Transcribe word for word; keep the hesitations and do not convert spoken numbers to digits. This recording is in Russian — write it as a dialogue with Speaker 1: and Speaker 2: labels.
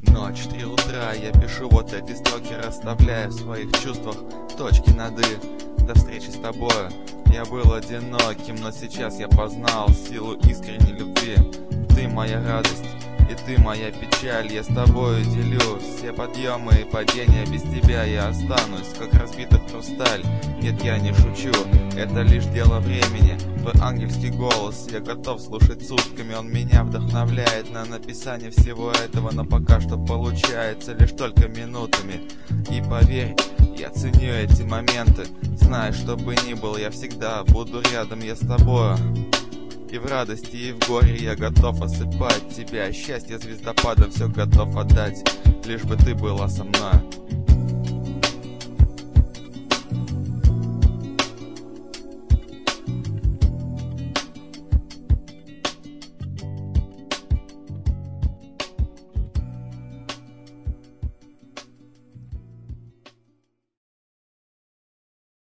Speaker 1: Ночь, три утра, я пишу вот эти строки, расставляя в своих чувствах точки над «и». До встречи с тобою я был одиноким, но сейчас я познал силу искренней любви. Ты моя радость, и ты моя печаль, я с тобою делю все подъемы и падения. Без тебя я останусь, как разбитый хрусталь. Нет, я не шучу, это лишь дело времени. Твой ангельский голос я готов слушать сутками. Он меня вдохновляет на написание всего этого, но пока что получается лишь только минутами. И поверь, я ценю эти моменты. Знай, что бы ни было, я всегда буду рядом, я с тобою. И в радости, и в горе я готов осыпать тебя. Счастье звездопадом все готов отдать, лишь бы ты была со мной.